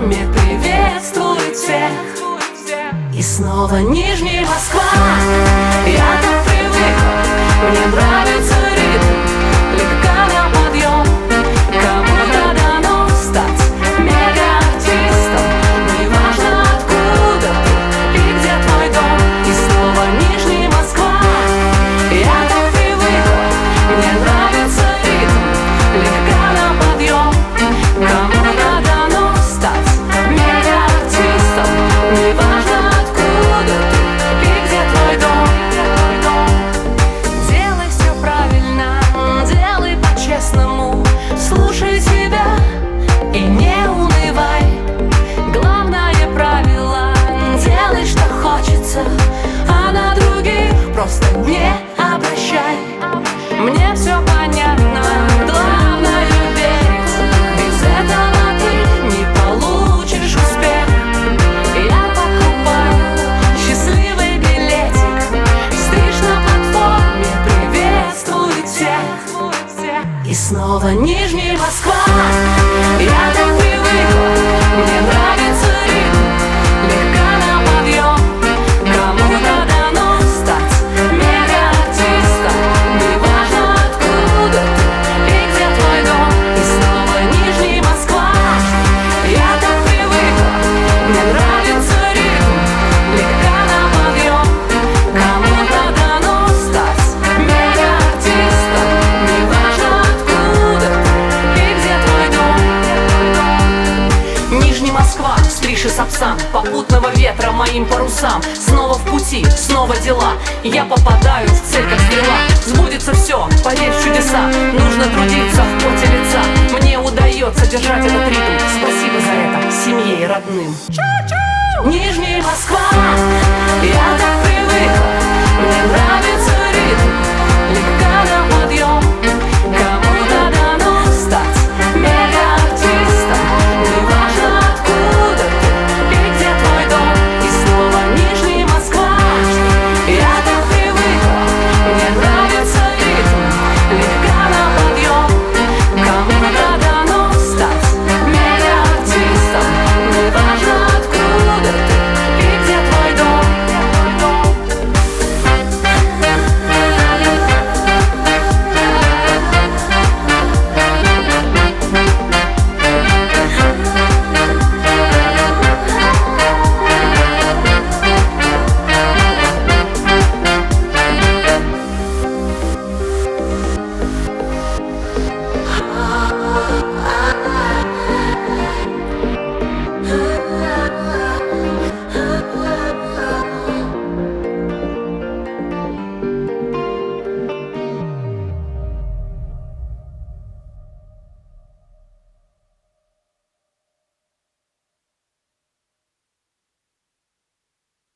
платформе приветствует всех. И снова Нижний Москва. Я так привыкла, мне нравится ритм, легка на подъем. Кому-то дано стать мега-артистом, неважно откуда ты и где твой дом. И снова Нижний Москва. Я так привыкла, мне нравится ритм, легка на подъем. Кому-то дано стать мега-артистом, неважно откуда ты и где твой дом. Делай все правильно, делай по-честному, слушай себя и не унывай. Главное правило — делай, что хочется, а на других просто не обращай. Мне все понятно, главное верить, без этого ты не получишь успех. Я покупаю счастливый билетик, стриж на платформе приветствует всех. И снова Нижний Москва. Я так привыкла, мне нравится ритм, легка на подъем. Кому-то дано стать мега-артистом, неважно откуда ты и где твой дом. И снова Нижний Москва. Я так привыкла, мне нравится ритм, легка на подъем. Кому-то дано стать мега-артистом, неважно откуда ты и где твой дом. Нижний Москва, стриж и сапсан, попутного ветра моим парусам. Снова в пути, снова дела, я попадаю в цель как стрела. Сбудется все, поверь в чудеса, нужно трудиться в поте лица. Мне удается держать этот ритм, спасибо за это семье и родным. Нижний